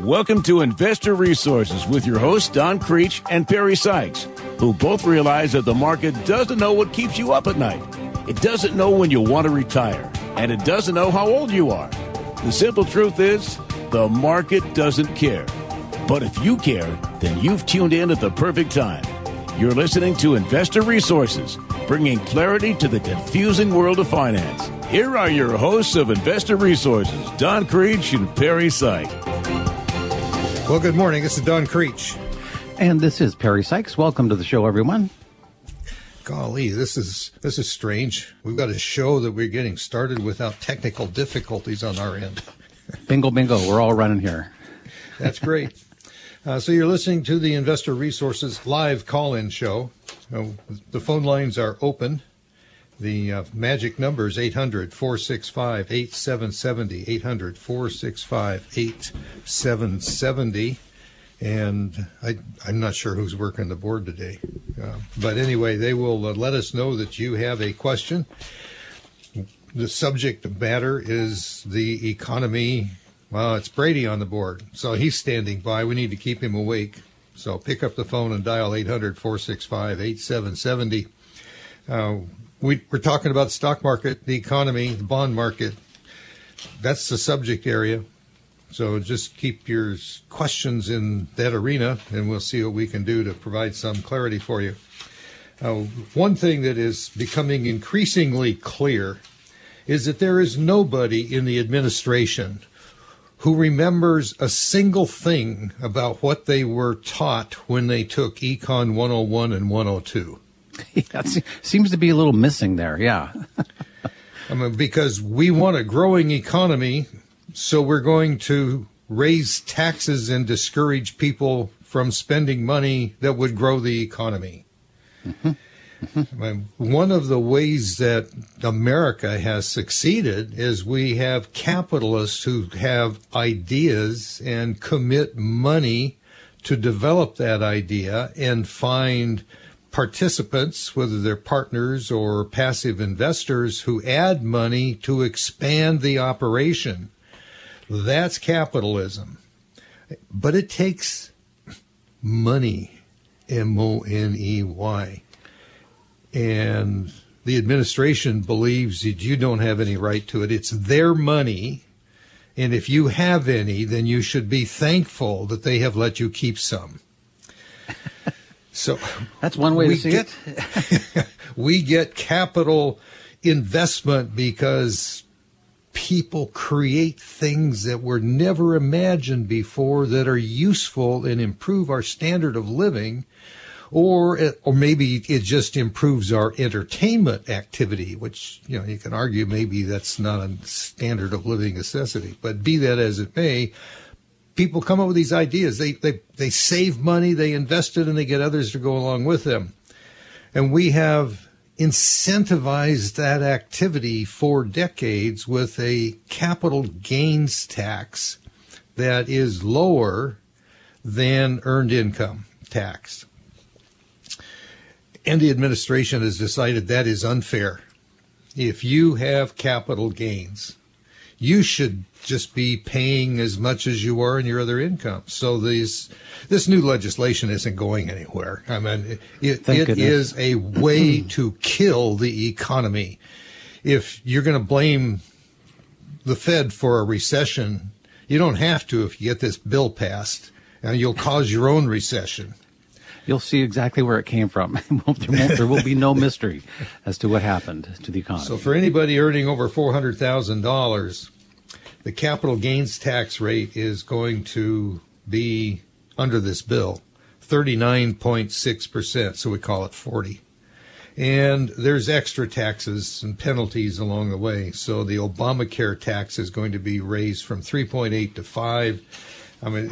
Welcome to Investor Resources with your hosts, Don Creech and Perry Sykes, who both realize that the market doesn't know what keeps you up at night. It doesn't know when you want to retire, and it doesn't know how old you are. The simple truth is, the market doesn't care. But if you care, then you've tuned in at the perfect time. You're listening to Investor Resources, bringing clarity to the confusing world of finance. Here are your hosts of Investor Resources, Don Creech and Perry Sykes. Well, good morning. This is Don Creech. And this is Perry Sykes. Welcome to the show, everyone. Golly, this is strange. We've got a show that we're getting started without technical difficulties on our end. Bingo, bingo. We're all running here. That's great. So you're listening to the Investor Resources live call-in show. The phone lines are open. The magic number is 800-465-8770, 800-465-8770. And I'm not sure who's working the board today. But anyway, they will let us know that you have a question. The subject matter is the economy. Well, it's Brady on the board, so he's standing by. We need to keep him awake. So pick up the phone and dial 800-465-8770. We're talking about the stock market, the economy, the bond market. That's the subject area. So just keep your questions in that arena, and we'll see what we can do to provide some clarity for you. One thing that is becoming increasingly clear is that there is nobody in the administration who remembers a single thing about what they were taught when they took Econ 101 and 102. That seems to be a little missing there, yeah. Because we want a growing economy, so we're going to raise taxes and discourage people from spending money that would grow the economy. Mm-hmm. Mm-hmm. One of the ways that America has succeeded is we have capitalists who have ideas and commit money to develop that idea and find participants, whether they're partners or passive investors, who add money to expand the operation. That's capitalism. But it takes money, M-O-N-E-Y. And the administration believes that you don't have any right to it. It's their money. And if you have any, then you should be thankful that they have let you keep some. So that's one way to see it. We get capital investment because people create things that were never imagined before that are useful and improve our standard of living, or maybe it just improves our entertainment activity, which, you can argue maybe that's not a standard of living necessity. But be that as it may, people come up with these ideas. They save money, they invest it, and they get others to go along with them. And we have incentivized that activity for decades with a capital gains tax that is lower than earned income tax. And the administration has decided that is unfair. If you have capital gains, you should just be paying as much as you are in your other income. So this new legislation isn't going anywhere. I mean, it is a way to kill the economy. If you're going to blame the Fed for a recession, you don't have to if you get this bill passed, and you'll cause your own recession. You'll see exactly where it came from. There will be no mystery as to what happened to the economy. So for anybody earning over $400,000, the capital gains tax rate is going to be, under this bill, 39.6%, so we call it 40. And there's extra taxes and penalties along the way. So the Obamacare tax is going to be raised from 3.8 to 5. I mean,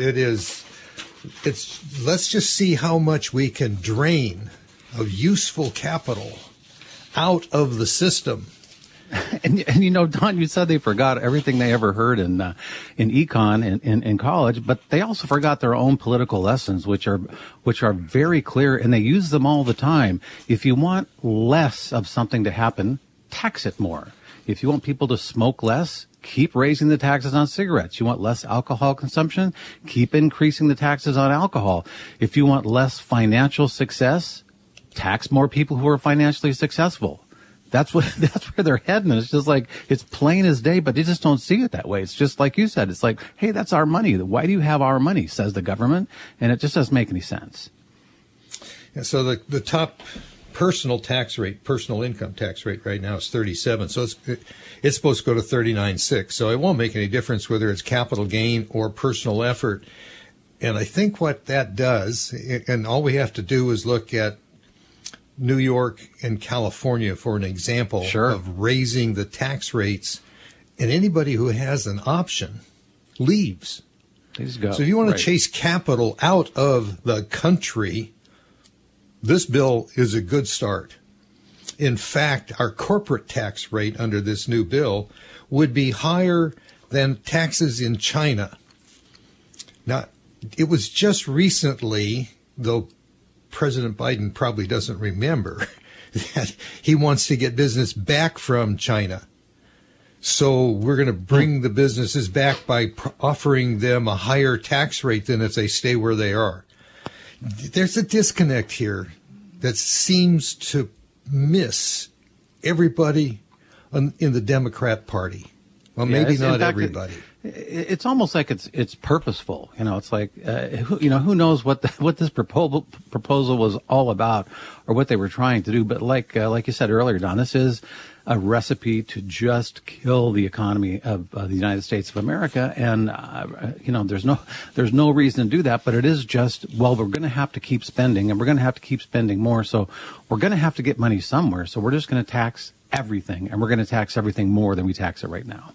let's just see how much we can drain of useful capital out of the system. And Don, you said they forgot everything they ever heard in econ in college, but they also forgot their own political lessons, which are very clear, and they use them all the time. If you want less of something to happen, tax it more. If you want people to smoke less, keep raising the taxes on cigarettes. You want less alcohol consumption? Keep increasing the taxes on alcohol. If you want less financial success, tax more people who are financially successful. That's where they're heading. It's just like, it's plain as day, but they just don't see it that way. It's just like you said. It's like, hey, that's our money. Why do you have our money? Says the government. And it just doesn't make any sense. Yeah, so the top personal tax rate, personal income tax rate right now is 37. So it's supposed to go to 39.6. So it won't make any difference whether it's capital gain or personal effort. And I think what that does, and all we have to do is look at New York and California for an example of raising the tax rates, and anybody who has an option leaves. Please go. So if you want to chase capital out of the country, this bill is a good start. In fact, our corporate tax rate under this new bill would be higher than taxes in China. Now, it was just recently, though President Biden probably doesn't remember, that he wants to get business back from China. So we're going to bring the businesses back by offering them a higher tax rate than if they stay where they are. There's a disconnect here that seems to miss everybody in the Democrat Party. Well, maybe not everybody. It's almost like it's purposeful. It's like, who knows what this proposal was all about or what they were trying to do. But like you said earlier, Don, this is a recipe to just kill the economy of the United States of America. And, there's no reason to do that. But it is just, we're going to have to keep spending, and we're going to have to keep spending more. So we're going to have to get money somewhere. So we're just going to tax everything, and we're going to tax everything more than we tax it right now.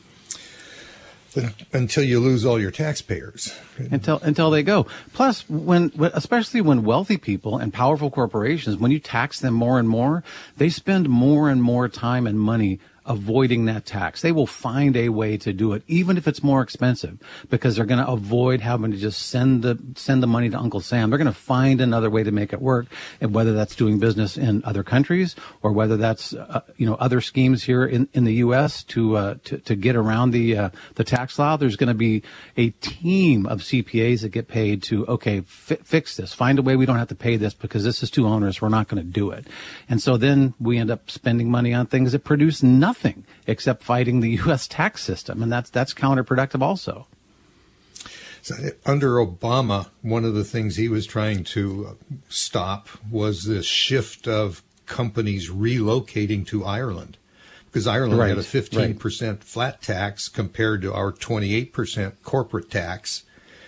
Until you lose all your taxpayers. Until they go. Plus, especially when wealthy people and powerful corporations, when you tax them more and more, they spend more and more time and money avoiding that tax. They will find a way to do it, even if it's more expensive, because they're going to avoid having to just send the money to Uncle Sam. They're going to find another way to make it work, and whether that's doing business in other countries or whether that's other schemes here in the U.S. to get around the tax law. There's going to be a team of CPAs that get paid to fix this, find a way we don't have to pay this because this is too onerous. We're not going to do it, and so then we end up spending money on things that produce nothing except fighting the U.S. tax system, and that's counterproductive also. So under Obama, one of the things he was trying to stop was this shift of companies relocating to Ireland, because Ireland had a 15% flat tax compared to our 28% corporate tax,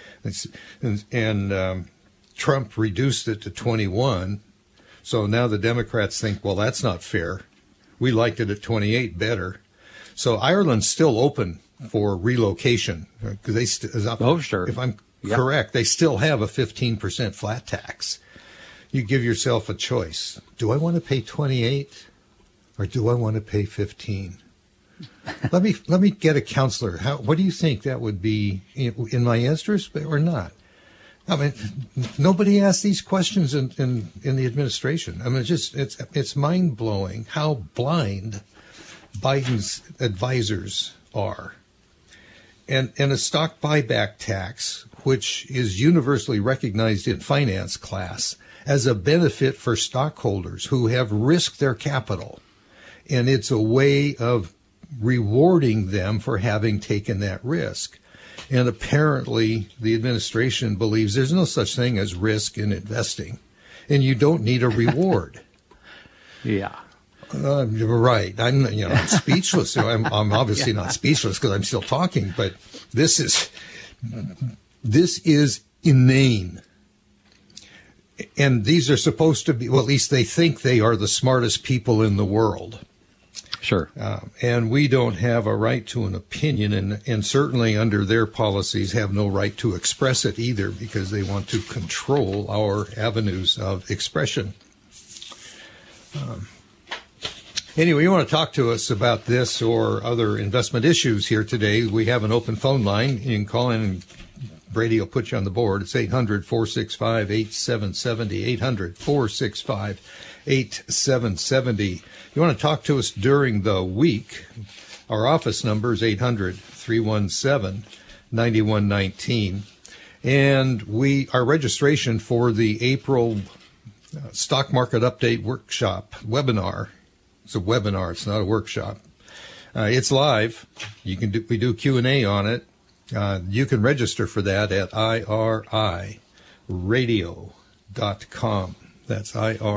and Trump reduced it to 21. So now the Democrats think, well, that's not fair. We liked it at 28 better. So Ireland's still open for relocation because if I'm correct, they still have a 15% flat tax. You give yourself a choice. Do I want to pay 28 or do I want to pay 15? Let me get a counselor. What do you think that would be in my interest or not? I mean, nobody asks these questions in the administration. I mean, it's mind blowing how blind Biden's advisors are. And a stock buyback tax, which is universally recognized in finance class as a benefit for stockholders who have risked their capital. And it's a way of rewarding them for having taken that risk. And apparently the administration believes there's no such thing as risk in investing, and you don't need a reward. Yeah. Right. I'm speechless. I'm obviously not speechless because I'm still talking, but this is inane. And these are supposed to be, well, at least they think they are the smartest people in the world. Sure. And we don't have a right to an opinion, and certainly under their policies have no right to express it either, because they want to control our avenues of expression. Anyway, you want to talk to us about this or other investment issues here today, we have an open phone line. You can call in and Brady will put you on the board. It's 800-465-8770, 800-465 877-8770. You want to talk to us during the week, our office number is 800-317-9119. And our registration for the April Stock Market Update Workshop webinar. It's a webinar. It's not a workshop. It's live. We do Q&A on it. You can register for that at iriradio.com. That's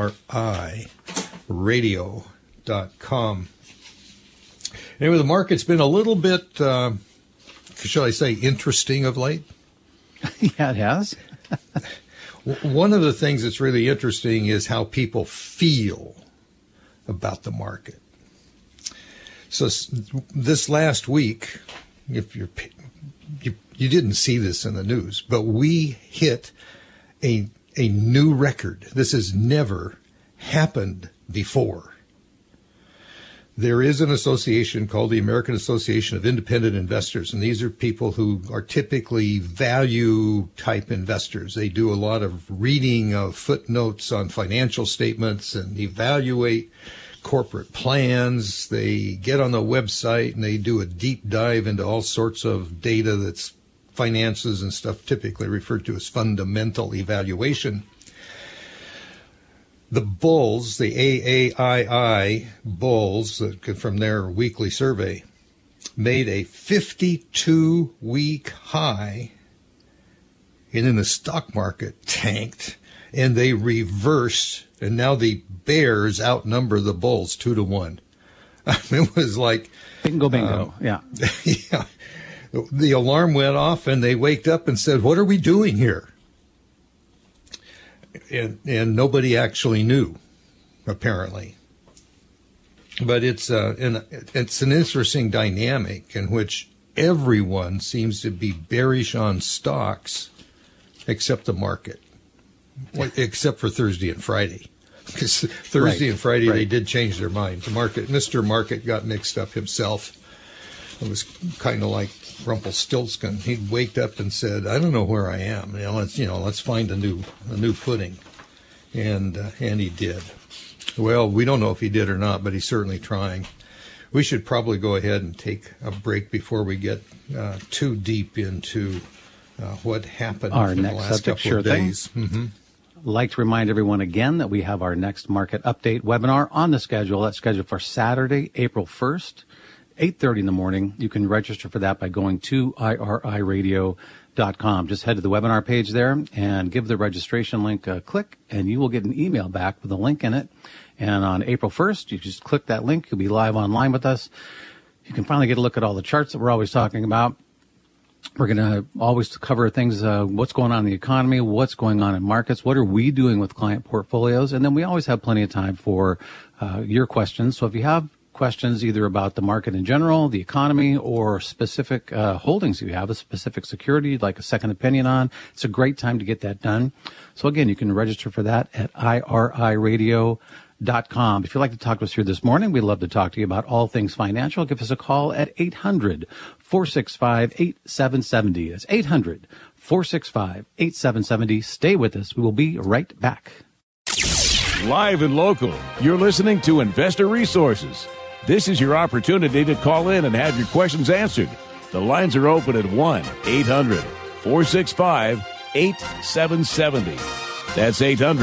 iriradio.com. Anyway, the market's been a little bit, shall I say, interesting of late. Yeah, it has. One of the things that's really interesting is how people feel about the market. So this last week, if you didn't see this in the news, but we hit a new record. This has never happened before. There is an association called the American Association of Independent Investors, and these are people who are typically value-type investors. They do a lot of reading of footnotes on financial statements and evaluate corporate plans. They get on the website and they do a deep dive into all sorts of data that's finances and stuff typically referred to as fundamental evaluation. The bulls, the AAII bulls, from their weekly survey, made a 52-week high, and then the stock market tanked, and they reversed, and now the bears outnumber the bulls 2-1. I mean, it was like bingo, bingo. Yeah. Yeah. The alarm went off, and they waked up and said, "What are we doing here?" And nobody actually knew, apparently. But it's an interesting dynamic in which everyone seems to be bearish on stocks except the market, except for Thursday and Friday. Because Thursday and Friday they did change their mind. The market, Mr. Market, got mixed up himself. It was kind of like Rumpelstiltskin. He'd waked up and said, "I don't know where I am. Let's find a new footing," and he did. Well, we don't know if he did or not, but he's certainly trying. We should probably go ahead and take a break before we get too deep into what happened in the last couple of days. Mm-hmm. I'd like to remind everyone again that we have our next market update webinar on the schedule. That's scheduled for Saturday, April 1st. 8:30 in the morning. You can register for that by going to iriradio.com. Just head to the webinar page there and give the registration link a click, and you will get an email back with a link in it. And on April 1st, you just click that link. You'll be live online with us. You can finally get a look at all the charts that we're always talking about. We're going to always cover things, what's going on in the economy, what's going on in markets, what are we doing with client portfolios, and then we always have plenty of time for your questions. So if you have questions either about the market in general, the economy, or specific holdings you have, a specific security you'd like a second opinion on, it's a great time to get that done. So again, you can register for that at iriradio.com. If you'd like to talk to us here this morning, we'd love to talk to you about all things financial. Give us a call at 800-465-8770. That's 800-465-8770. Stay with us. We will be right back. Live and local, you're listening to Investor Resources. This is your opportunity to call in and have your questions answered. The lines are open at 1-800-465-8770. That's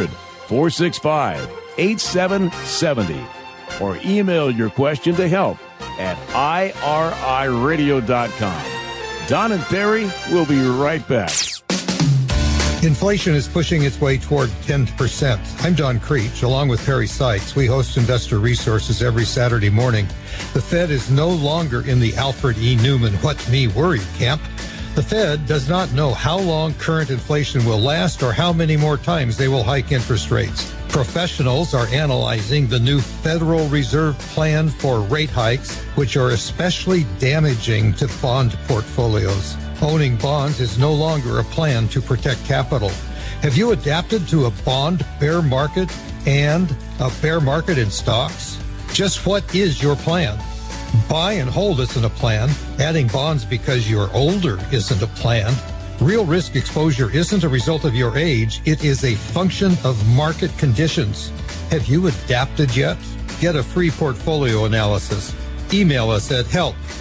800-465-8770. Or email your question to help at iriradio.com. Don and Perry will be right back. Inflation is pushing its way toward 10%. I'm Don Creech, along with Perry Sykes. We host Investor Resources every Saturday morning. The Fed is no longer in the Alfred E. Newman what me worried camp. The Fed does not know how long current inflation will last or how many more times they will hike interest rates. Professionals are analyzing the new Federal Reserve plan for rate hikes, which are especially damaging to bond portfolios. Owning bonds is no longer a plan to protect capital. Have you adapted to a bond bear market and a bear market in stocks? Just what is your plan? Buy and hold isn't a plan. Adding bonds because you're older isn't a plan. Real risk exposure isn't a result of your age. It is a function of market conditions. Have you adapted yet? Get a free portfolio analysis. Email us at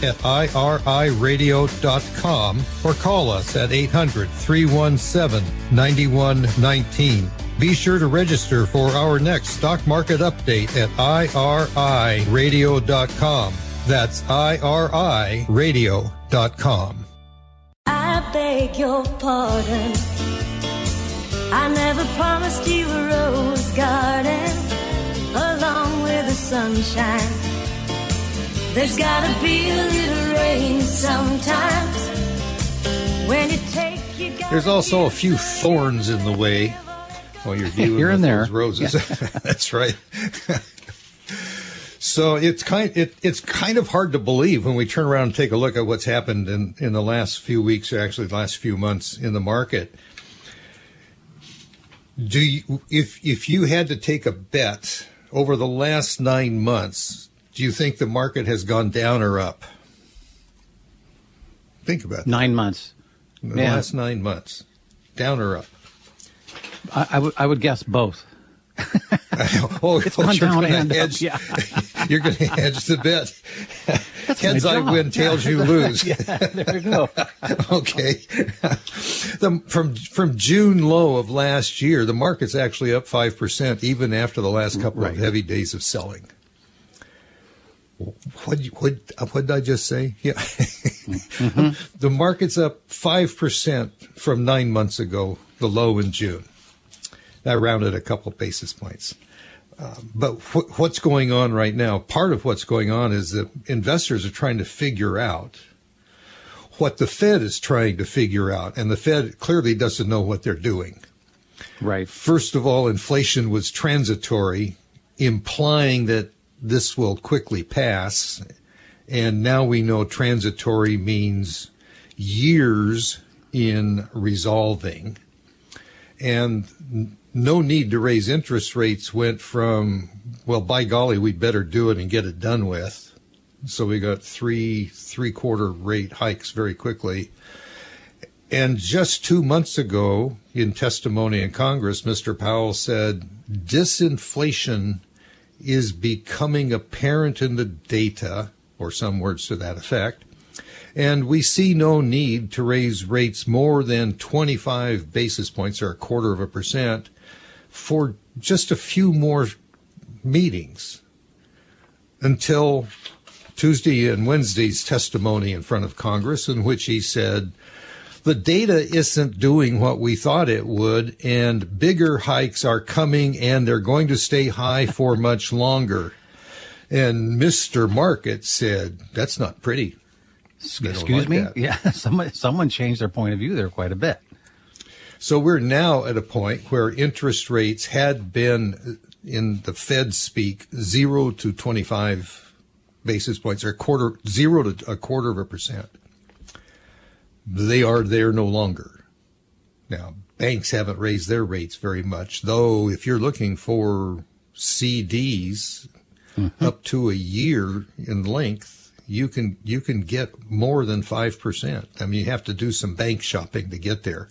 help@iriradio.com or call us at 800-317-9119. Be sure to register for our next stock market update at iriradio.com. That's iriradio.com. I beg your pardon. I never promised you a rose garden along with the sunshine. There's gotta be a little rain sometimes. When you take, you gotta. There's also a few thorns in the way while you're dealing Here with and there. those roses. Yeah. That's right. So it's kind of hard to believe when we turn around and take a look at what's happened in the last few weeks, or actually the last few months in the market. Do you, if you had to take a bet over the last 9 months, do you think the market has gone down or up? Think about that. 9 months. In the last 9 months, down or up? I would guess both. It's gone down and up, yeah. You're going to hedge the bet. That's Heads my I job. win, tails you lose. Yeah, there you go. Okay. From June low of last year, the market's actually up 5%, even after the last couple of heavy days of selling. What did I just say? Yeah. Mm-hmm. The market's up 5% from 9 months ago, the low in June. I rounded a couple basis points. But what's going on right now, part of what's going on is that investors are trying to figure out what the Fed is trying to figure out, and the Fed clearly doesn't know what they're doing. Right. First of all, inflation was transitory, implying that this will quickly pass, and now we know transitory means years in resolving. And no need to raise interest rates went from, well, by golly, we'd better do it and get it done with. So we got three-quarter rate hikes very quickly. And just 2 months ago, in testimony in Congress, Mr. Powell said, disinflation is becoming apparent in the data, or some words to that effect. And we see no need to raise rates more than 25 basis points, or 0.25%, for just a few more meetings until Tuesday and Wednesday's testimony in front of Congress, in which he said, the data isn't doing what we thought it would, and bigger hikes are coming, and they're going to stay high for much longer. And Mr. Market said, that's not pretty. Excuse me? That. Yeah, someone changed their point of view there quite a bit. So we're now at a point where interest rates had been, in the Fed speak, 0 to 25 basis points, or 0 to 0.25%. They are there no longer. Now, banks haven't raised their rates very much, though if you're looking for CDs up to a year in length, you can get more than 5%. I mean, you have to do some bank shopping to get there.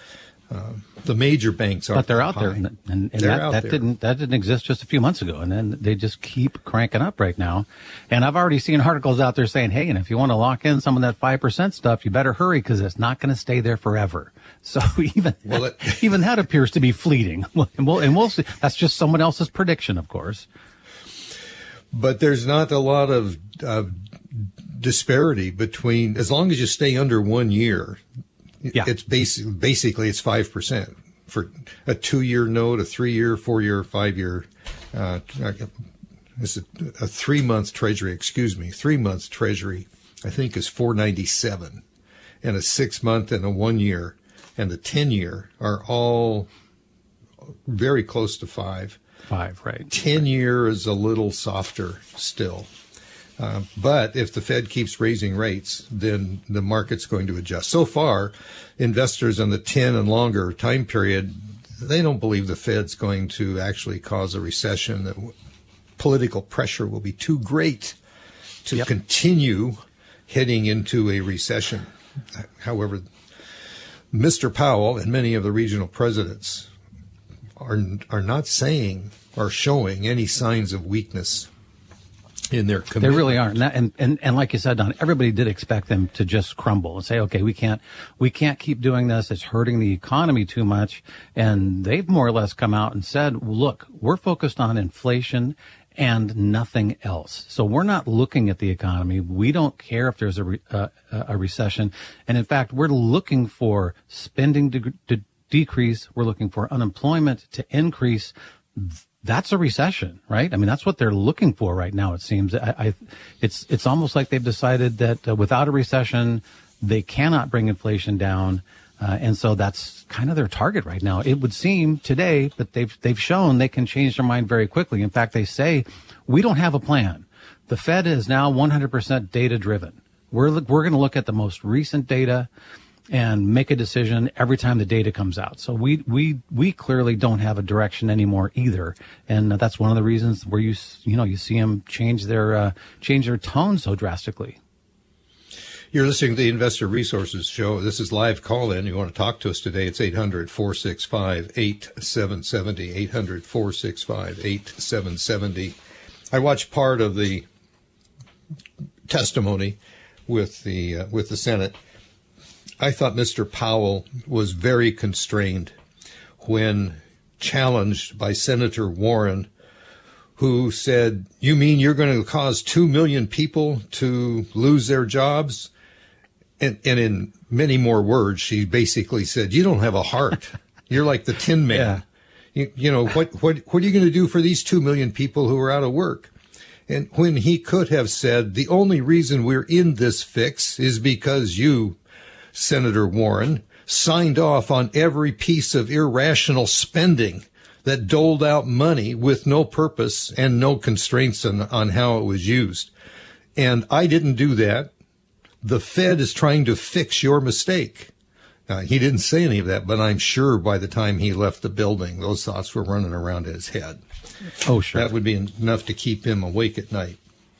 The major banks are, but they're out there, and that didn't exist just a few months ago, and then they just keep cranking up right now. And I've already seen articles out there saying, "Hey, and if you want to lock in some of that 5% stuff, you better hurry because it's not going to stay there forever." So even that appears to be fleeting, and we'll see. That's just someone else's prediction, of course. But there's not a lot of disparity between, as long as you stay under 1 year. Yeah. It's basically it's 5% for a 2-year note, a 3-year, 4-year, 5-year. It's a 3-month treasury. 3-month treasury, I think, is 4.97, and a 6-month and a 1-year and the 10-year are all very close to 5. 5, right? 10-year is a little softer still. But if the Fed keeps raising rates, then the market's going to adjust. So far, investors on the 10 and longer time period, they don't believe the Fed's going to actually cause a recession. That political pressure will be too great to continue heading into a recession. However, Mr. Powell and many of the regional presidents are not saying are showing any signs of weakness in their commitment. They really aren't. And like you said, Don, everybody did expect them to just crumble and say, okay, we can't keep doing this. It's hurting the economy too much. And they've more or less come out and said, look, we're focused on inflation and nothing else. So we're not looking at the economy. We don't care if there's a recession. And in fact, we're looking for spending to decrease. We're looking for unemployment to increase. That's a recession, right? I mean, that's what they're looking for right now, it seems. It's almost like they've decided that without a recession, they cannot bring inflation down. And so that's kind of their target right now. It would seem today, but they've shown they can change their mind very quickly. In fact, they say, we don't have a plan. The Fed is now 100% data driven. We're going to look at the most recent data and make a decision every time the data comes out. So we clearly don't have a direction anymore either. And that's one of the reasons where you see them change their tone so drastically. You're listening to the Investor Resources Show. This is live call-in. You want to talk to us today, it's 800-465-8770, 800-465-8770. I watched part of the testimony with the Senate. I thought Mr. Powell was very constrained when challenged by Senator Warren, who said, you mean you're going to cause 2 million people to lose their jobs? And in many more words, she basically said, you don't have a heart. You're like the Tin Man. Yeah. You know, what are you going to do for these 2 million people who are out of work? And when he could have said, the only reason we're in this fix is because you, Senator Warren, signed off on every piece of irrational spending that doled out money with no purpose and no constraints on how it was used. And I didn't do that. The Fed is trying to fix your mistake. He didn't say any of that, but I'm sure by the time he left the building, those thoughts were running around his head. Oh, sure. That would be enough to keep him awake at night.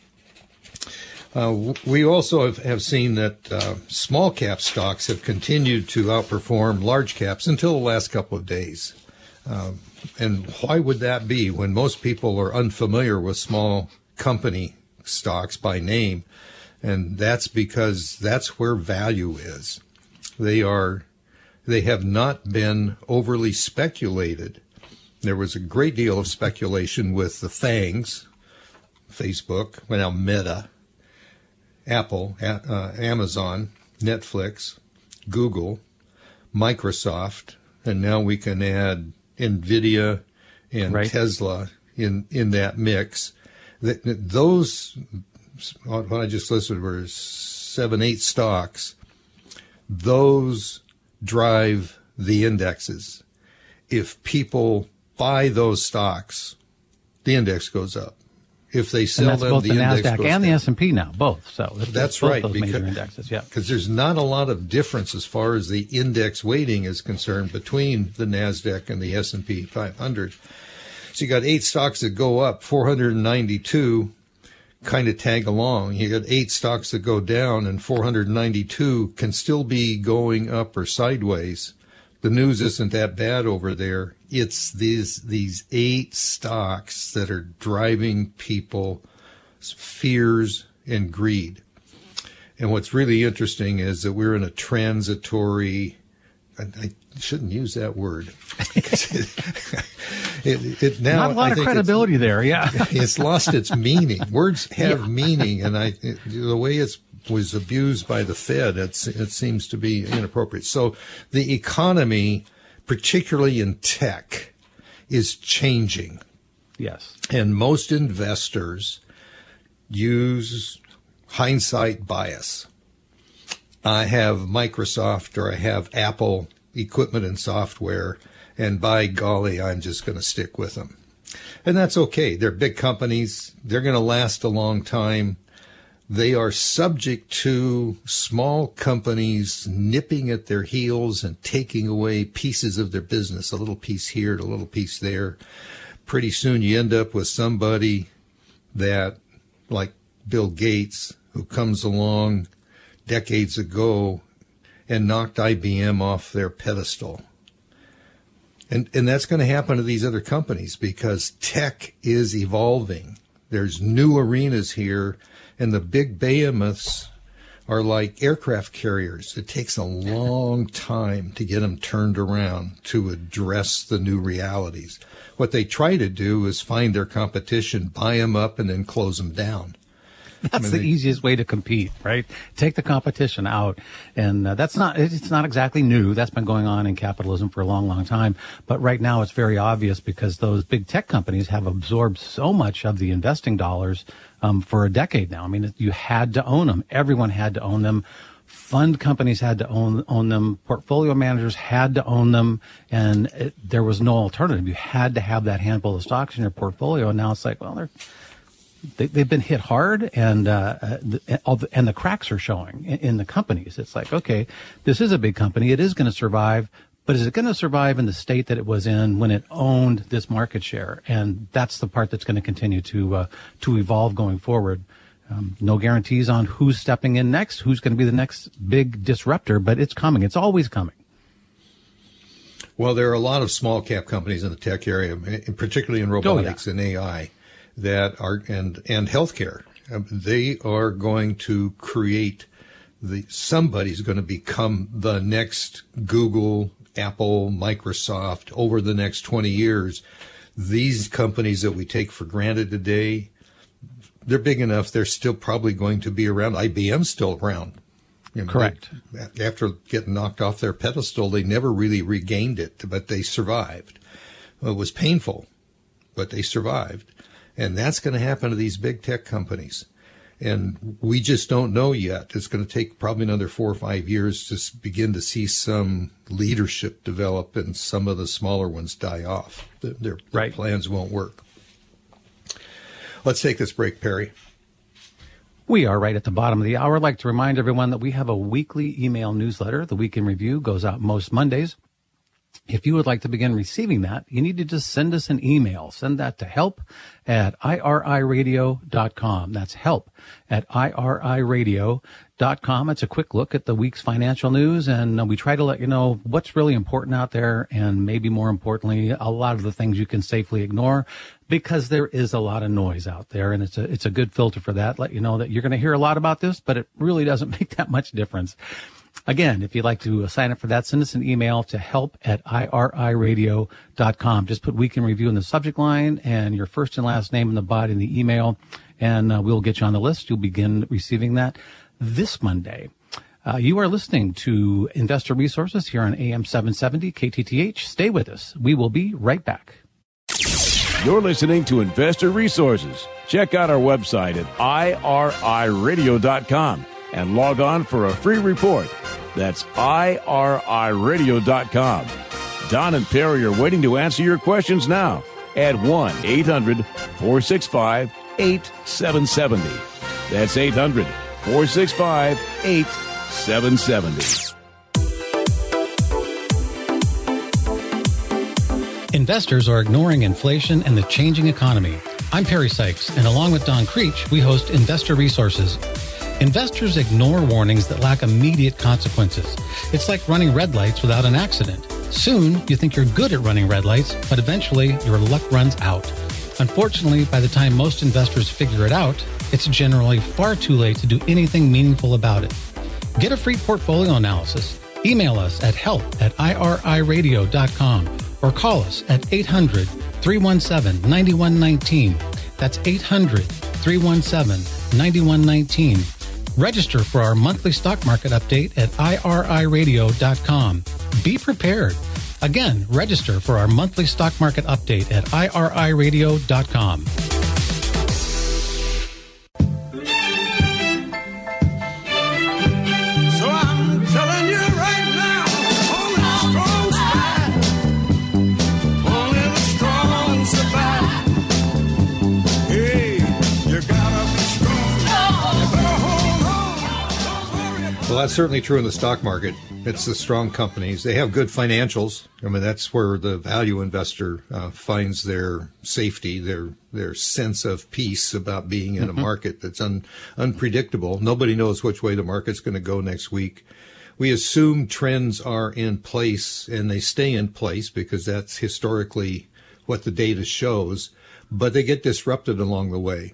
We also have seen that small cap stocks have continued to outperform large caps until the last couple of days. And why would that be when most people are unfamiliar with small company stocks by name? And that's because that's where value is. They have not been overly speculated. There was a great deal of speculation with the FANGs, Facebook, now Meta, Apple, Amazon, Netflix, Google, Microsoft, and now we can add NVIDIA and right. Tesla in that mix. Those, what I just listed were 7-8 stocks. Those drive the indexes. If people buy those stocks, the index goes up. If they sell them, the index goes down. That's both the NASDAQ and the S&P now, both. So that's both right. Those major indexes, yeah. Because there's not a lot of difference as far as the index weighting is concerned between the NASDAQ and the S&P 500. So you got 8 stocks that go up, 492 kind of tag along. You got 8 stocks that go down, and 492 can still be going up or sideways. The news isn't that bad over there. It's these 8 stocks that are driving people's fears and greed. And what's really interesting is that we're in a transitory, I shouldn't use that word. It now, not a lot of credibility there, yeah. It's lost its meaning. Words have meaning, and the way it was abused by the Fed, it seems to be inappropriate. So the economy, particularly in tech, is changing. Yes. And most investors use hindsight bias. I have Microsoft or I have Apple equipment and software, and by golly, I'm just going to stick with them. And that's okay. They're big companies. They're going to last a long time. They are subject to small companies nipping at their heels and taking away pieces of their business, a little piece here and a little piece there. Pretty soon you end up with somebody that, like Bill Gates, who comes along decades ago and knocked IBM off their pedestal. And that's going to happen to these other companies because tech is evolving. There's new arenas here, and the big behemoths are like aircraft carriers. It takes a long time to get them turned around to address the new realities. What they try to do is find their competition, buy them up, and then close them down. That's the easiest way to compete, right? Take the competition out. And it's not exactly new. That's been going on in capitalism for a long, long time. But right now it's very obvious because those big tech companies have absorbed so much of the investing dollars for a decade now. I mean, you had to own them. Everyone had to own them. Fund companies had to own them. Portfolio managers had to own them. And there was no alternative. You had to have that handful of stocks in your portfolio. And now it's like, well, they've been hit hard, and the cracks are showing in the companies. It's like, okay, this is a big company. It is going to survive, but is it going to survive in the state that it was in when it owned this market share? And that's the part that's going to continue to evolve going forward. No guarantees on who's stepping in next, who's going to be the next big disruptor, but it's coming. It's always coming. Well, there are a lot of small cap companies in the tech area, particularly in robotics and AI. That are and healthcare, they are going to create somebody's going to become the next Google, Apple, Microsoft over the next 20 years. These companies that we take for granted today, they're big enough. They're still probably going to be around. IBM's still around. Correct. After getting knocked off their pedestal, they never really regained it, but they survived. It was painful, but they survived. And that's going to happen to these big tech companies. And we just don't know yet. It's going to take probably another 4 or 5 years to begin to see some leadership develop and some of the smaller ones die off. Their plans won't work. Let's take this break, Perry. We are right at the bottom of the hour. I'd like to remind everyone that we have a weekly email newsletter. The Week in Review goes out most Mondays. If you would like to begin receiving that, you need to just send us an email. Send that to help@iriradio.com. That's help@iriradio.com. It's a quick look at the week's financial news, and we try to let you know what's really important out there, and maybe more importantly, a lot of the things you can safely ignore, because there is a lot of noise out there, and it's a good filter for that. Let you know that you're going to hear a lot about this, but it really doesn't make that much difference. Again, if you'd like to sign up for that, send us an email to help@iriradio.com. Just put Week in Review in the subject line and your first and last name in the body in the email, and we'll get you on the list. You'll begin receiving that this Monday. You are listening to Investor Resources here on AM 770 KTTH. Stay with us. We will be right back. You're listening to Investor Resources. Check out our website at iriradio.com. and log on for a free report. That's iriradio.com. Don and Perry are waiting to answer your questions now at 1-800-465-8770. That's 800-465-8770. Investors are ignoring inflation and the changing economy. I'm Perry Sykes, and along with Don Creech, we host Investor Resources. Investors ignore warnings that lack immediate consequences. It's like running red lights without an accident. Soon, you think you're good at running red lights, but eventually your luck runs out. Unfortunately, by the time most investors figure it out, it's generally far too late to do anything meaningful about it. Get a free portfolio analysis. Email us at help@iriradio.com or call us at 800-317-9119. That's 800-317-9119. Register for our monthly stock market update at iriradio.com. Be prepared. Again, register for our monthly stock market update at iriradio.com. So I'm telling you right now, only the strong survive. Only the strong survive. Hey, you gotta be strong. You better hold on. Don't worry about Well, that's certainly true in the stock market. It's the strong companies. They have good financials. I mean, that's where the value investor finds their safety, their sense of peace about being in a market that's unpredictable. Nobody knows which way the market's going to go next week. we assume trends are in place, and they stay in place because that's historically what the data shows, but they get disrupted along the way.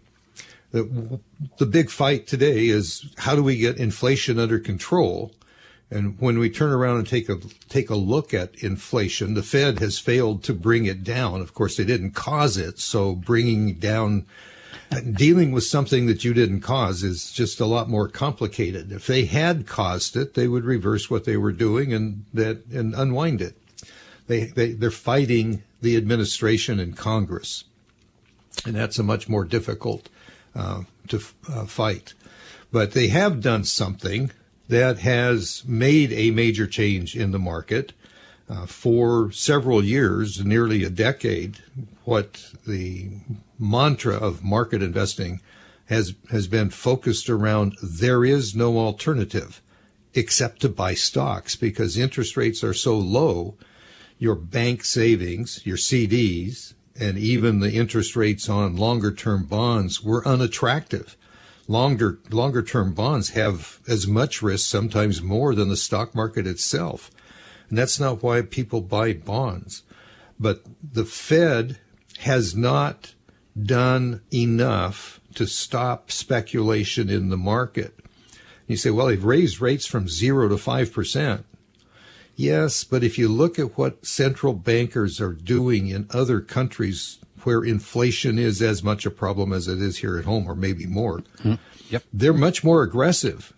The big fight today is how do we get inflation under control? And when we turn around and take a look at inflation, the Fed has failed to bring it down. Of course, they didn't cause it, so bringing down, dealing with something that you didn't cause is just a lot more complicated. If they had caused it, they would reverse what they were doing and unwind it. They're fighting the administration and Congress, and that's a much more difficult to fight. But they have done something that has made a major change in the market. For several years, nearly a decade, what the mantra of market investing has been focused around: there is no alternative except to buy stocks, because interest rates are so low. Your bank savings, your CDs, and even the interest rates on longer-term bonds were unattractive. Longer-term bonds have as much risk, sometimes more, than the stock market itself. And that's not why people buy bonds. But the Fed has not done enough to stop speculation in the market. You say, well, they've raised rates from 0 to 5%. Yes, but if you look at what central bankers are doing in other countries where inflation is as much a problem as it is here at home, or maybe more, they're much more aggressive.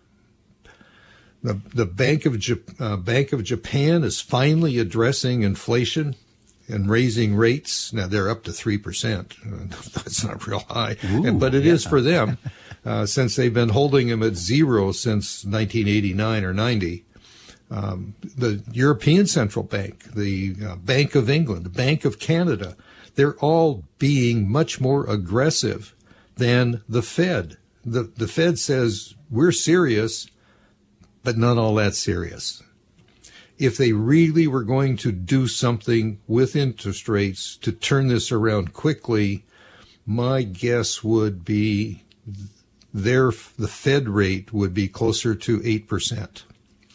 The Bank of Japan is finally addressing inflation and raising rates. Now they're up to 3%. That's not real high, but it is for them, since they've been holding them at 0 since 1989 or 90. The European Central Bank, the Bank of England, the Bank of Canada, they're all being much more aggressive than the Fed. The Fed says we're serious, but not all that serious. If they really were going to do something with interest rates to turn this around quickly, my guess would be the Fed rate would be closer to 8%.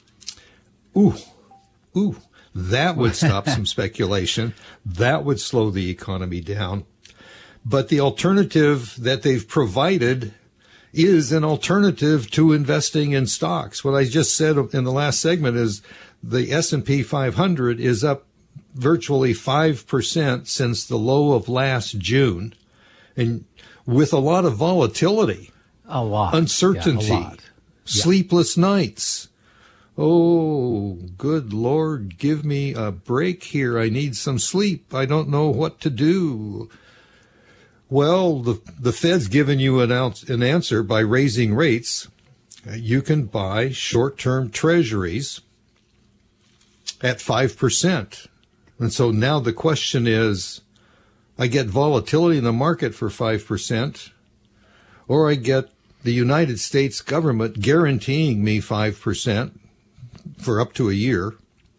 Ooh, that would stop some speculation. That would slow the economy down. But the alternative that they've provided is an alternative to investing in stocks. What I just said in the last segment is the S&P 500 is up virtually 5% since the low of last June, and with a lot of volatility, uncertainty, sleepless nights. Oh, good Lord, give me a break here. I need some sleep. I don't know what to do. Well, the Fed's given you an answer by raising rates. You can buy short-term treasuries at 5%. And so now the question is, I get volatility in the market for 5%, or I get the United States government guaranteeing me 5% for up to a year,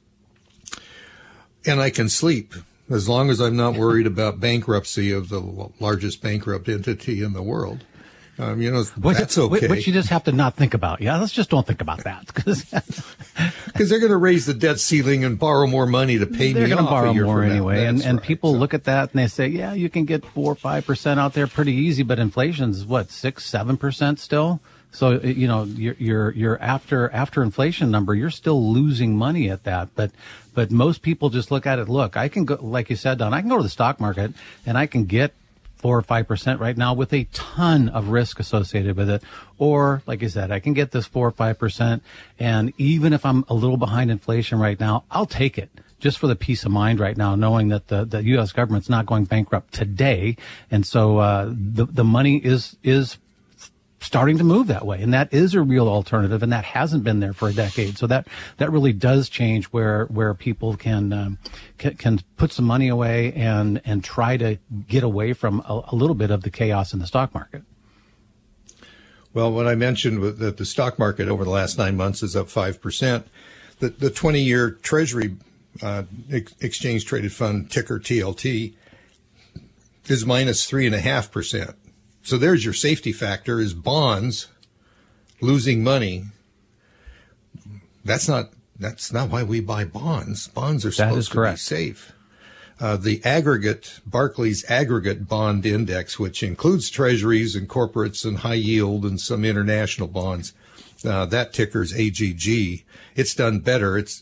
and I can sleep as long as I'm not worried about bankruptcy of the largest bankrupt entity in the world. That's okay. Which you just have to not think about. Yeah, let's just don't think about that. Because they're going to raise the debt ceiling and borrow more money to pay me off. They're going to borrow more anyway. And right. people look at that and they say, yeah, you can get 4 or 5% out there pretty easy, but inflation's what, 6, 7% still? So, your after inflation number, you're still losing money at that. But most people just look at it. Look, I can go, like you said, Don, I can go to the stock market and I can get 4 or 5% right now with a ton of risk associated with it. Or, like you said, I can get this 4 or 5%. And even if I'm a little behind inflation right now, I'll take it just for the peace of mind right now, knowing that the U.S. government's not going bankrupt today. And so, the money is starting to move that way. And that is a real alternative. And that hasn't been there for a decade. So that really does change where people can put some money away and try to get away from a little bit of the chaos in the stock market. Well, when I mentioned that the stock market over the last 9 months is up 5%, the 20-year Treasury exchange traded fund, ticker TLT, is minus 3.5%. So there's your safety factor, is bonds losing money. That's not why we buy bonds. Bonds are supposed to be safe. The aggregate, Barclays aggregate bond index, which includes treasuries and corporates and high yield and some international bonds, that ticker's AGG. It's done better. It's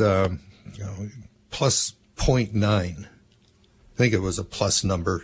plus 0.9. I think it was a plus number.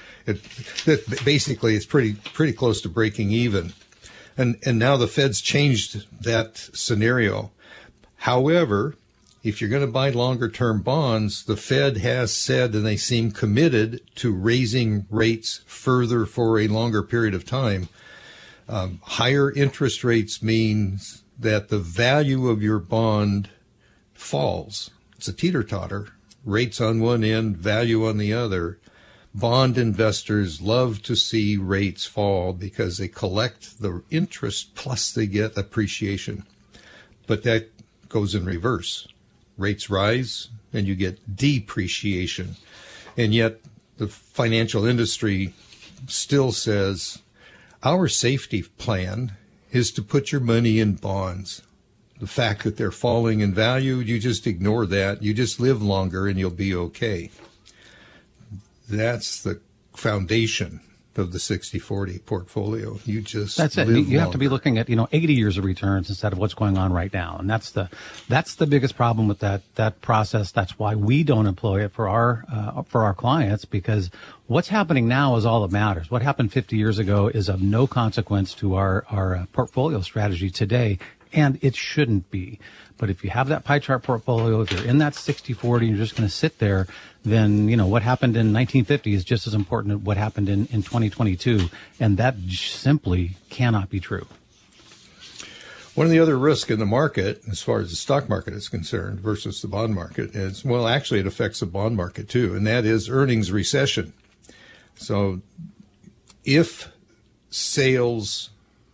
Basically it's pretty close to breaking even. And now the Fed's changed that scenario. However, if you're going to buy longer-term bonds, the Fed has said, and they seem committed to raising rates further for a longer period of time. Higher interest rates means that the value of your bond falls. It's a teeter-totter. Rates on one end, value on the other. Bond investors love to see rates fall because they collect the interest plus they get appreciation. But that goes in reverse. Rates rise and you get depreciation. And yet the financial industry still says our safety plan is to put your money in bonds. The fact that they're falling in value, you just ignore that. You just live longer and you'll be okay. That's the foundation of the 60-40 portfolio. You just that's it. You have to be looking at 80 years of returns instead of what's going on right now, and that's the biggest problem with that process. That's why we don't employ it for our clients, because what's happening now is all that matters. What happened 50 years ago is of no consequence to our portfolio strategy today, and it shouldn't be. But if you have that pie chart portfolio, if you're in that 60-40, you're just going to sit there, then, what happened in 1950 is just as important as what happened in 2022. And that simply cannot be true. One of the other risks in the market, as far as the stock market is concerned versus the bond market, is, well, actually it affects the bond market too, and that is earnings recession. So if sales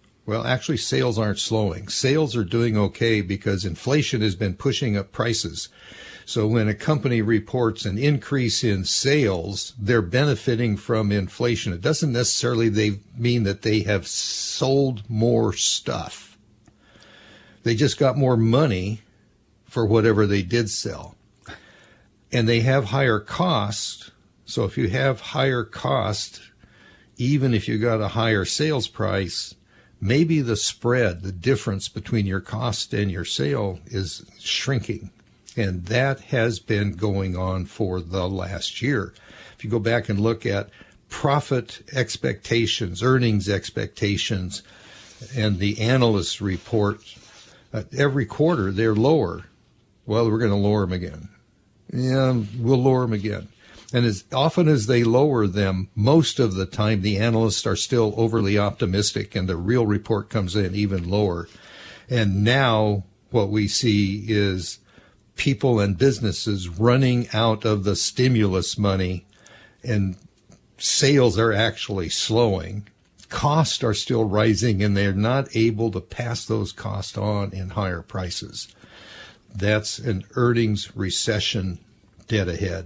aren't slowing. Sales are doing okay because inflation has been pushing up prices. So when a company reports an increase in sales, they're benefiting from inflation. It doesn't necessarily mean that they have sold more stuff. They just got more money for whatever they did sell. And they have higher cost. So if you have higher cost, even if you got a higher sales price, maybe the spread, the difference between your cost and your sale is shrinking. And that has been going on for the last year. If you go back and look at profit expectations, earnings expectations, and the analysts report, every quarter they're lower. Well, we're going to lower them again. Yeah, we'll lower them again. And as often as they lower them, most of the time the analysts are still overly optimistic and the real report comes in even lower. And now what we see is people and businesses running out of the stimulus money, and sales are actually slowing. Costs are still rising, and they're not able to pass those costs on in higher prices. That's an earnings recession dead ahead.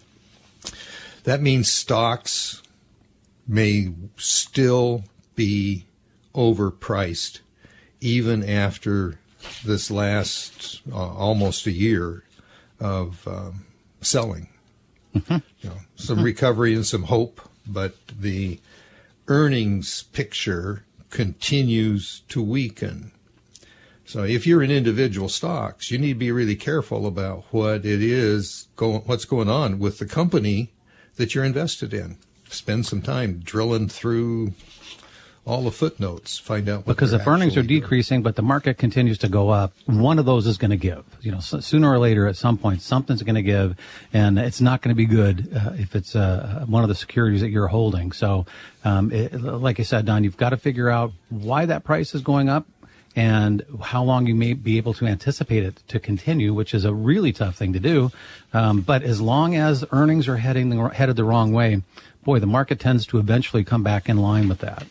That means stocks may still be overpriced even after this last almost a year of selling. Mm-hmm. Some recovery and some hope, but the earnings picture continues to weaken. So if you're in individual stocks, you need to be really careful about what it is what's going on with the company that you're invested in. Spend some time drilling through all the footnotes, find out what because if earnings are decreasing, but the market continues to go up, one of those is going to give. Sooner or later, at some point, something's going to give, and it's not going to be good if it's one of the securities that you're holding. So, like I said, Don, you've got to figure out why that price is going up and how long you may be able to anticipate it to continue, which is a really tough thing to do. But as long as earnings are headed the wrong way, boy, the market tends to eventually come back in line with that.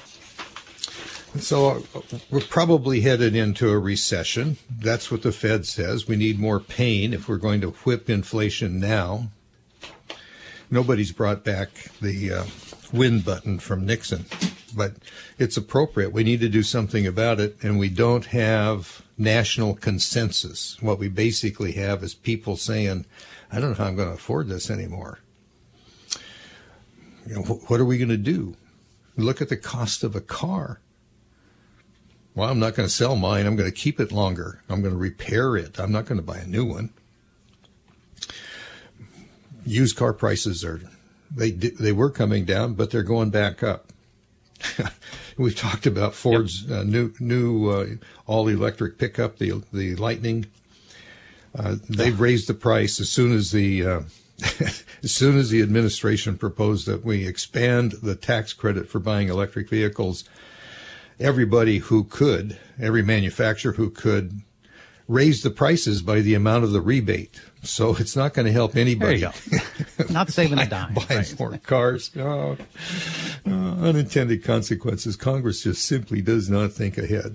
So we're probably headed into a recession. That's what the Fed says. We need more pain if we're going to whip inflation now. Nobody's brought back the win button from Nixon, but it's appropriate. We need to do something about it, and we don't have national consensus. What we basically have is people saying, I don't know how I'm going to afford this anymore. What are we going to do? Look at the cost of a car. Well, I'm not going to sell mine. I'm going to keep it longer. I'm going to repair it. I'm not going to buy a new one. Used car prices they were coming down, but they're going back up. We've talked about Ford's new all-electric pickup, the Lightning. They've raised the price as soon as the administration proposed that we expand the tax credit for buying electric vehicles. Every manufacturer who could, raise the prices by the amount of the rebate. So it's not going to help anybody. There you go. Not saving a dime. Buying more cars. Unintended consequences. Congress just simply does not think ahead.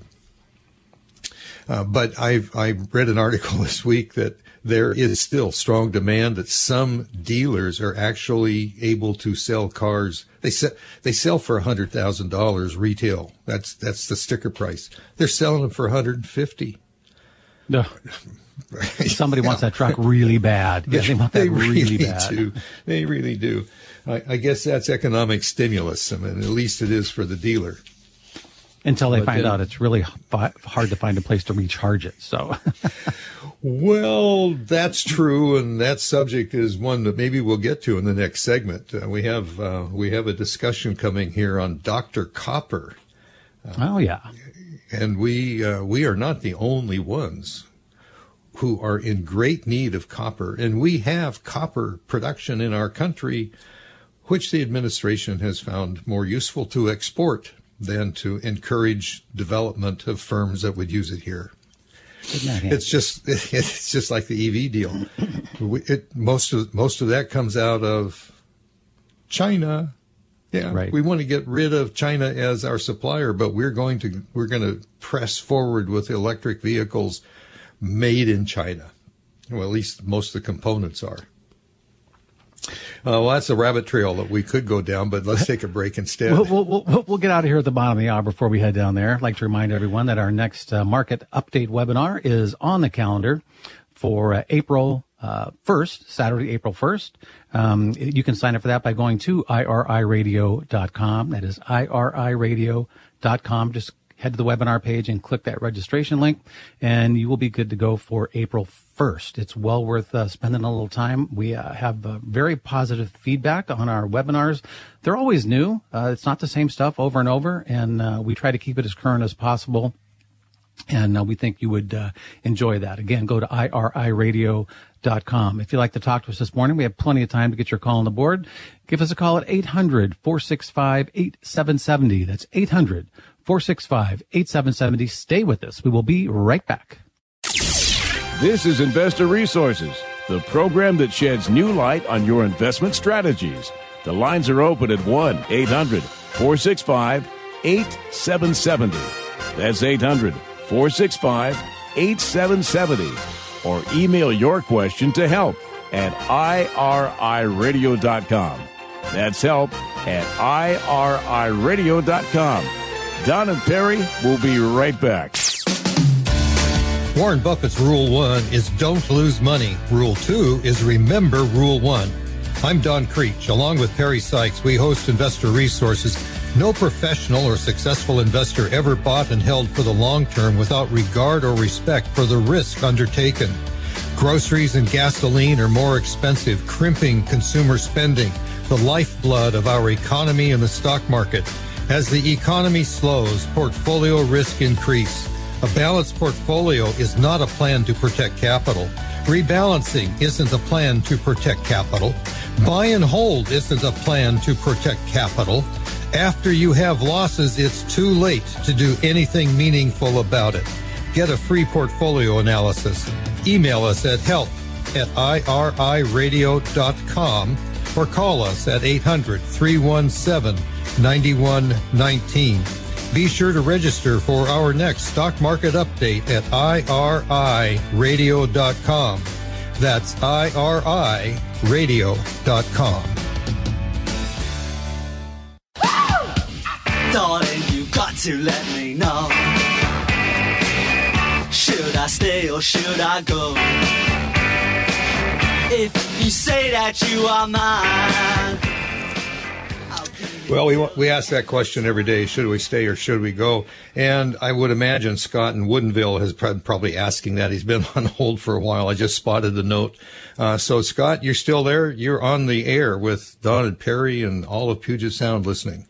But I read an article this week that there is still strong demand, that some dealers are actually able to sell cars. They sell for $100,000 retail. That's the sticker price. They're selling them for $150,000. No. Somebody wants that truck really bad. Yeah, they want that really bad. They really do. I guess that's economic stimulus. I mean, at least it is for the dealer. Until they find out it's really hard to find a place to recharge it. So, well, that's true, and that subject is one that maybe we'll get to in the next segment. We have a discussion coming here on Dr. Copper. Oh yeah, and we are not the only ones who are in great need of copper, and we have copper production in our country, which the administration has found more useful to export than to encourage development of firms that would use it here. It's just like the EV deal. Most of that comes out of China. Yeah, right. We want to get rid of China as our supplier, but we're going to press forward with electric vehicles made in China. Well, at least most of the components are. Well, that's a rabbit trail that we could go down, but let's take a break instead. We'll get out of here at the bottom of the hour before we head down there. I'd like to remind everyone that our next market update webinar is on the calendar for April 1st, Saturday, April 1st. You can sign up for that by going to iriradio.com. That is iriradio.com. Just head to the webinar page and click that registration link, and you will be good to go for April 1st. It's well worth spending a little time. We have very positive feedback on our webinars. They're always new. It's not the same stuff over and over, and we try to keep it as current as possible. And we think you would enjoy that. Again, go to iriradio.com. If you'd like to talk to us this morning, we have plenty of time to get your call on the board. Give us a call at 800-465-8770. That's 800-465-8770. Stay with us. We will be right back. This is Investor Resources, the program that sheds new light on your investment strategies. The lines are open at 1-800-465-8770. That's 800-465-8770. Or email your question to help at iriradio.com. That's help at iriradio.com. Don and Perry will be right back. Warren Buffett's Rule 1 is don't lose money. Rule 2 is remember Rule 1. I'm Don Creech. Along with Perry Sykes, we host Investor Resources. No professional or successful investor ever bought and held for the long term without regard or respect for the risk undertaken. Groceries and gasoline are more expensive, crimping consumer spending, the lifeblood of our economy and the stock market. As the economy slows, portfolio risk increase. A balanced portfolio is not a plan to protect capital. Rebalancing isn't a plan to protect capital. Buy and hold isn't a plan to protect capital. After you have losses, it's too late to do anything meaningful about it. Get a free portfolio analysis. Email us at help@iriradio.com or call us at 800-317-9119. Be sure to register for our next stock market update at iriradio.com. That's iriradio.com. Darling, you got to let me know. Should I stay or should I go? If you say that you are mine. Well, we ask that question every day. Should we stay or should we go? And I would imagine Scott in Woodinville has probably asking that. He's been on hold for a while. I just spotted the note. So, Scott, you're still there? You're on the air with Don and Perry and all of Puget Sound listening.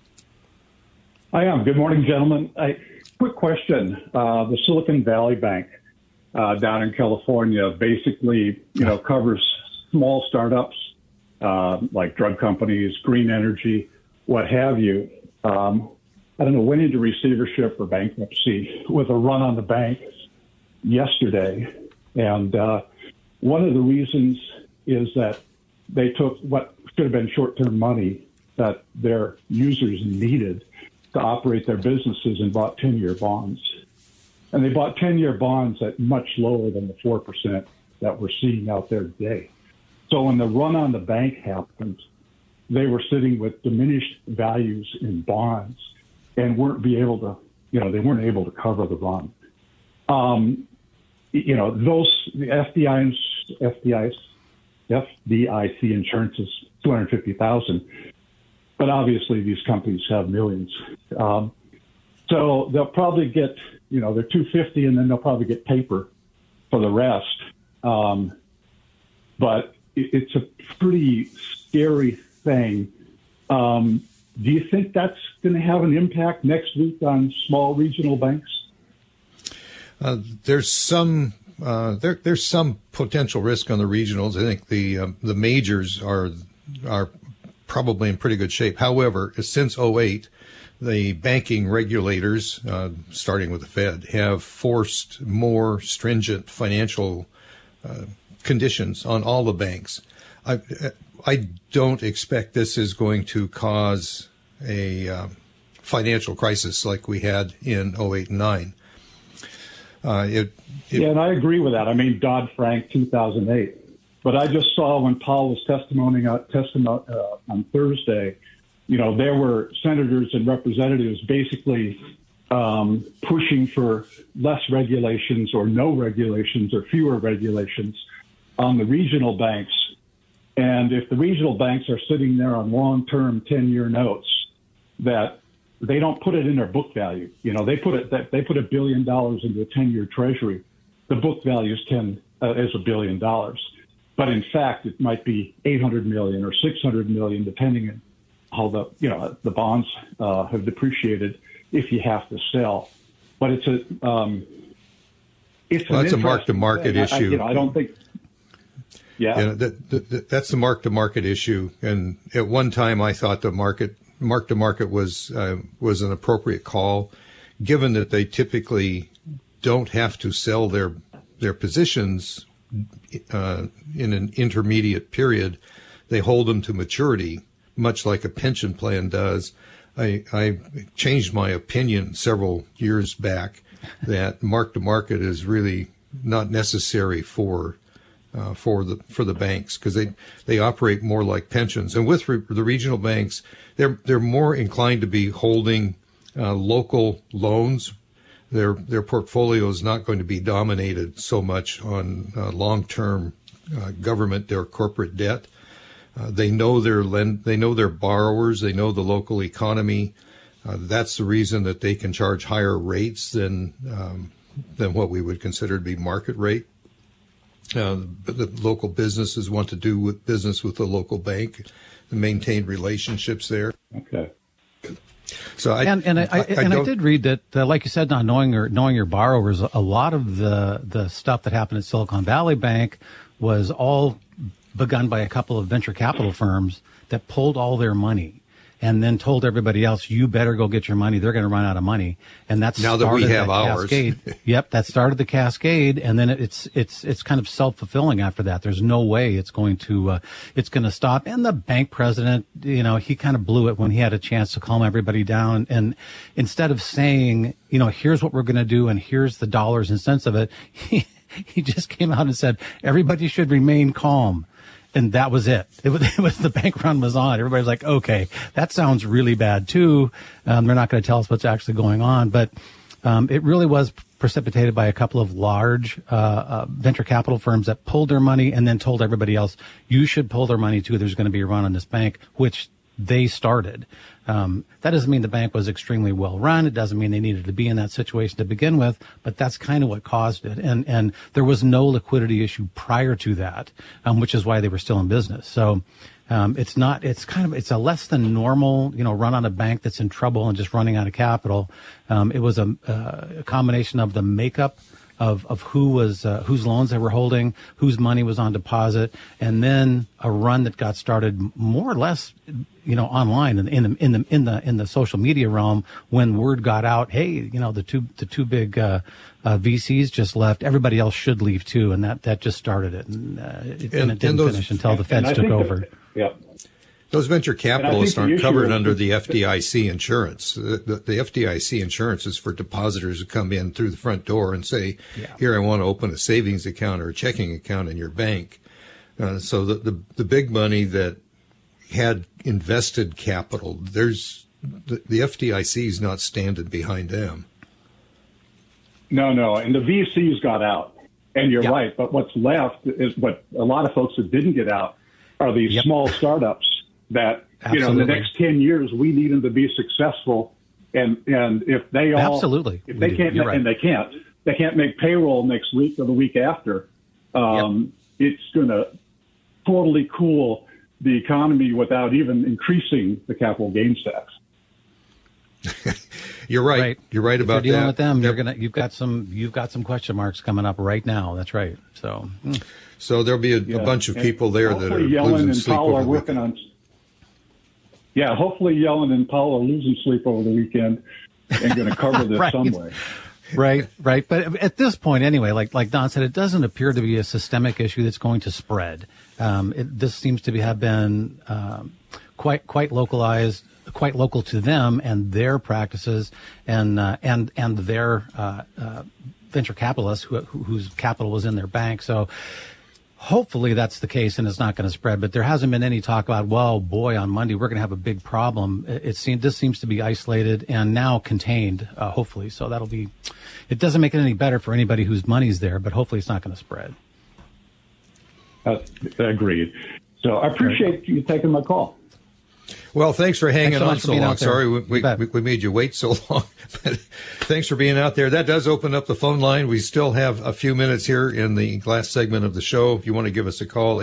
I am. Good morning, gentlemen. Quick question. The Silicon Valley Bank down in California basically, covers small startups like drug companies, green energy, what have you. I don't know, went into receivership or bankruptcy with a run on the bank yesterday. And one of the reasons is that they took what should have been short-term money that their users needed to operate their businesses and bought 10-year bonds. And they bought 10-year bonds at much lower than the 4% that we're seeing out there today. So when the run on the bank happened, they were sitting with diminished values in bonds and weren't able to cover the run. The FDIC insurance is $250,000, but obviously these companies have millions. So they'll probably get, they're $250,000 and then they'll probably get paper for the rest. But it's a pretty scary thing. Do you think that's going to have an impact next week on small regional banks? There's some potential risk on the regionals. I think the majors are probably in pretty good shape. However, since 2008, the banking regulators, starting with the Fed, have forced more stringent financial conditions on all the banks. I don't expect this is going to cause a financial crisis like we had in 2008 and 2009. Yeah, and I agree with that. I mean, Dodd-Frank 2008. But I just saw when Powell was testimony on Thursday, there were senators and representatives basically pushing for less regulations or no regulations or fewer regulations on the regional banks. And if the regional banks are sitting there on long-term 10-year notes, that they don't put it in their book value. They put $1 billion into a 10-year treasury. The book value is $1 billion. But in fact, it might be $800 million or $600 million, depending on how the bonds have depreciated if you have to sell. But it's a mark-to-market issue. I don't think. Yeah, that's the mark-to-market issue. And at one time, I thought the mark-to-market was an appropriate call, given that they typically don't have to sell their positions in an intermediate period. They hold them to maturity, much like a pension plan does. I changed my opinion several years back that mark-to-market is really not necessary for the banks, because they operate more like pensions. And with the regional banks, they're more inclined to be holding local loans. Their portfolio is not going to be dominated so much on long-term government or corporate debt. They know their borrowers. They know the local economy. That's the reason that they can charge higher rates than what we would consider to be market rate. The local businesses want to do business with the local bank and maintain relationships there. Okay. So I did read that, like you said, not knowing your borrowers, a lot of the stuff that happened at Silicon Valley Bank was all begun by a couple of venture capital firms that pulled all their money and then told everybody else, you better go get your money. They're going to run out of money. And that's now that we have ours. Cascade. Yep. That started the cascade. And then it's kind of self-fulfilling after that. There's no way it's going to stop. And the bank president, he kind of blew it when he had a chance to calm everybody down. And instead of saying, here's what we're going to do and here's the dollars and cents of it, he just came out and said, everybody should remain calm. And that was it. It was the bank run was on. Everybody's like, okay, that sounds really bad too. They're not going to tell us what's actually going on, but it really was precipitated by a couple of large venture capital firms that pulled their money and then told everybody else, you should pull their money too. There's going to be a run on this bank, which they started. That doesn't mean the bank was extremely well run. It doesn't mean they needed to be in that situation to begin with, but that's kind of what caused it. And there was no liquidity issue prior to that, which is why they were still in business. So, it's a less than normal, run on a bank that's in trouble and just running out of capital. It was a combination of the makeup of who was, whose loans they were holding, whose money was on deposit, and then a run that got started more or less, online in the social media realm when word got out, hey, the two big, VCs just left. Everybody else should leave too. And that just started it. And it didn't finish until the feds took over. Yeah. Those venture capitalists aren't covered under the FDIC insurance. The FDIC insurance is for depositors who come in through the front door and say, here, I want to open a savings account or a checking account in your bank. So the big money that had invested capital, the FDIC is not standing behind them. No. And the VCs got out. And you're right. But what's left is what a lot of folks that didn't get out are these small startups that, in the next 10 years, we need them to be successful. And if they all, if they can't, and they can't make payroll next week or the week after, it's going to totally cool the economy without even increasing the capital gains tax. You're right. You're right about that. If you're dealing with them, you've got some question marks coming up right now. That's right. So there'll be a bunch of people there that are Yellen losing and sleep Powell over are the working weekend. Hopefully Yellen and Powell are losing sleep over the weekend and going to cover this some way. Right. But at this point, anyway, like Don said, it doesn't appear to be a systemic issue that's going to spread. This seems to have been quite localized, quite local to them and their practices, and their venture capitalists whose capital was in their bank. So hopefully that's the case and it's not going to spread. But there hasn't been any talk about, well, boy, on Monday we're going to have a big problem. This seems to be isolated and now contained, hopefully. So it doesn't make it any better for anybody whose money's there, but hopefully it's not going to spread. Agreed. So I appreciate you taking my call. Well, thanks for hanging on so long. Sorry we made you wait so long. But thanks for being out there. That does open up the phone line. We still have a few minutes here in the last segment of the show. If you want to give us a call,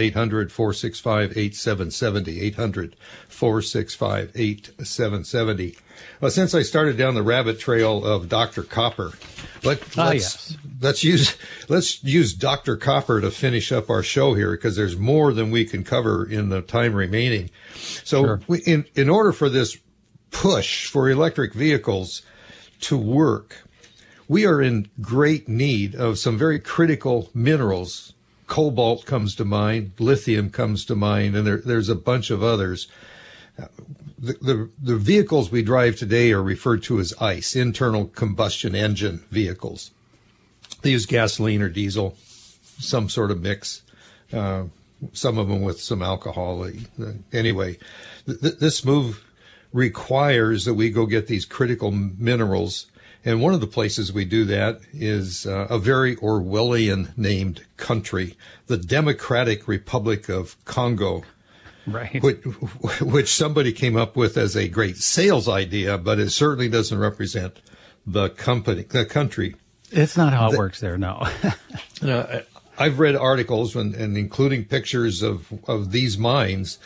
800-465-8770, 800-465-8770. Well, since I started down the rabbit trail of Dr. Copper, let's use Dr. Copper to finish up our show here, because there's more than we can cover in the time remaining. So in order for this push for electric vehicles to work, we are in great need of some very critical minerals. Cobalt comes to mind, lithium comes to mind, and there's a bunch of others. The vehicles we drive today are referred to as ICE, internal combustion engine vehicles. They use gasoline or diesel, some sort of mix, some of them with some alcohol. Anyway, this move requires that we go get these critical minerals. And one of the places we do that is a very Orwellian named country, the Democratic Republic of Congo. Right. Which somebody came up with as a great sales idea, but it certainly doesn't represent the country. It's not how it works there, no. I've read articles and including pictures of these mines.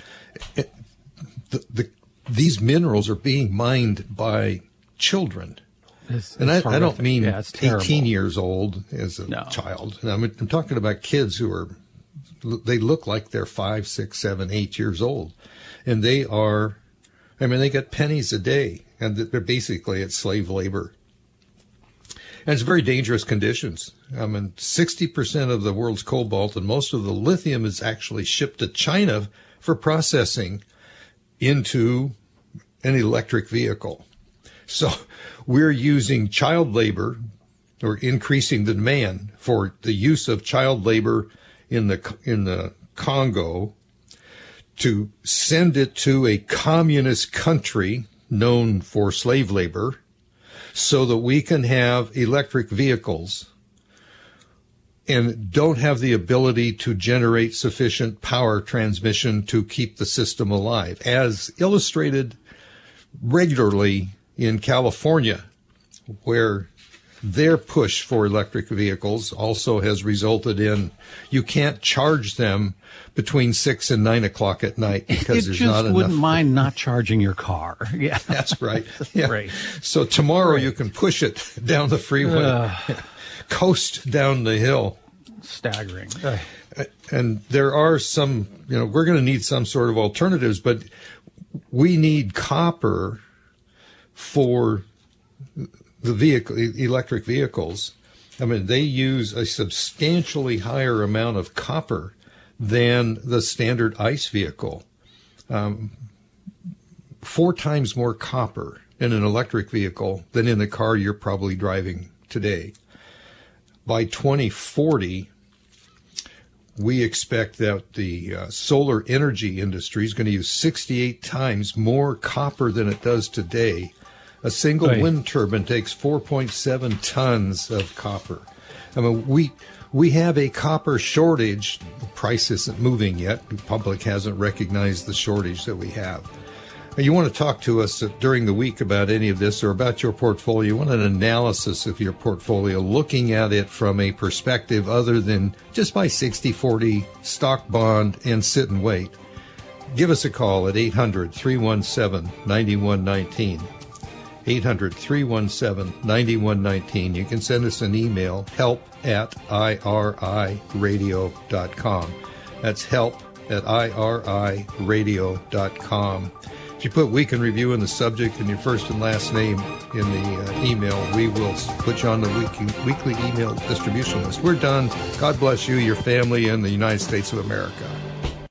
These minerals are being mined by children. I don't mean 18 years old as a child. I'm talking about kids who they look like they're 5, 6, 7, 8 years old. And they get pennies a day, and they're basically it's slave labor. And it's very dangerous conditions. 60% of the world's cobalt and most of the lithium is actually shipped to China for processing into an electric vehicle. So we're using child labor, or increasing the demand for the use of child labor in the Congo, to send it to a communist country known for slave labor, so that we can have electric vehicles and don't have the ability to generate sufficient power transmission to keep the system alive, as illustrated regularly in California, where their push for electric vehicles also has resulted in you can't charge them between 6 and 9 o'clock at night because there's not enough. It just wouldn't mind not charging your car. Yeah, that's right. Yeah. Great. So tomorrow you can push it down the freeway, coast down the hill. Staggering. And there are some, we're going to need some sort of alternatives, but we need copper for the electric vehicles. I mean, they use a substantially higher amount of copper than the standard ICE vehicle. 4 times more copper in an electric vehicle than in the car you're probably driving today. By 2040, we expect that the solar energy industry is going to use 68 times more copper than it does today. A single wind turbine takes 4.7 tons of copper. I mean, we have a copper shortage. The price isn't moving yet. The public hasn't recognized the shortage that we have. And you want to talk to us during the week about any of this or about your portfolio. You want an analysis of your portfolio, looking at it from a perspective other than just buy 60-40 stock bond and sit and wait. Give us a call at 800-317-9119. 800-317-9119. You can send us an email, help@iriradio.com. That's help@iriradio.com. If you put Week in Review in the subject and your first and last name in the email, we will put you on the weekly email distribution list. We're done. God bless you, your family, and the United States of America.